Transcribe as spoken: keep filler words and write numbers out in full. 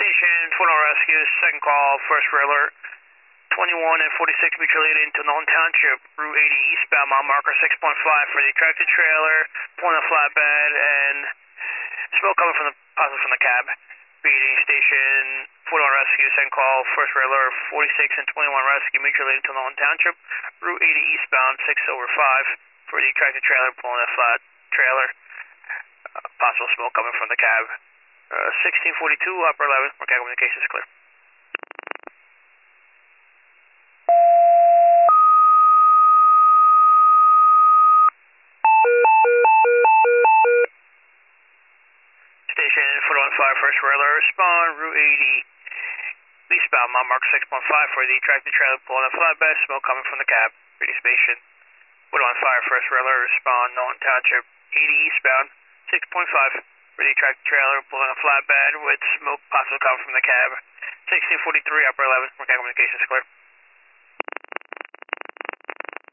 Station, Fort Rescue, second call, first alert. twenty-one and forty-six mutually into Norton Township, Route eighty eastbound, mile marker six point five for the tractor trailer, pulling a flatbed, and smoke coming from the, possibly from the cab. Reading Station, Fort Rescue, second call, first alert, forty-six and twenty-one rescue, mutually into Norton Township, Route eighty eastbound, six over five for the tractor trailer, pulling a flat trailer. Uh, possible smoke coming from the cab. Uh, sixteen forty-two, upper eleven, Mercado Communications clear. Station, Foot on five, first alert, respond, Route eighty, eastbound, mile mark six point five for the tractor trailer pulling a flatbed, smoke coming from the cab. Radio station, Foot on five, first alert, respond, Norton Township, eighty eastbound, six point five for the tractor trailer pulling a flatbed with smoke possibly coming from the cab. sixteen forty-three, upper eleven, Mercado Communications clear.